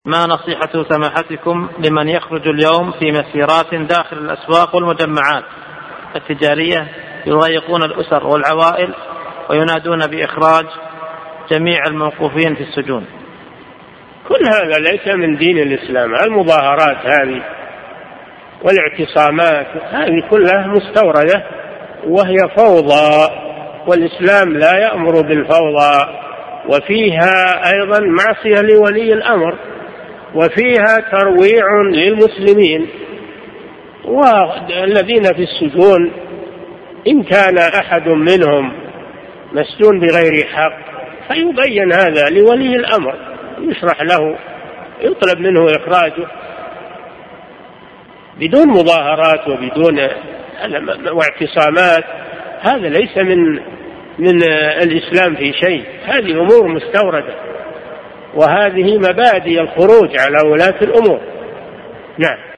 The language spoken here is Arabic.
ما نصيحة سماحتكم لمن يخرج اليوم في مسيرات داخل الأسواق والمجمعات التجارية يضايقون الأسر والعوائل وينادون بإخراج جميع الموقوفين في السجون؟ كل هذا ليس من دين الإسلام. المظاهرات هذه والاعتصامات هذه كلها مستوردة وهي فوضى، والإسلام لا يأمر بالفوضى، وفيها أيضا معصية لولي الأمر، وفيها ترويع للمسلمين. والذين في السجون إن كان أحد منهم مسجون بغير حق فيبين هذا لولي الأمر، يشرح له، يطلب منه إخراجه بدون مظاهرات وبدون واعتصامات. هذا ليس من الإسلام في شيء، هذه أمور مستوردة، وهذه مبادئ الخروج على ولاة الأمور. نعم.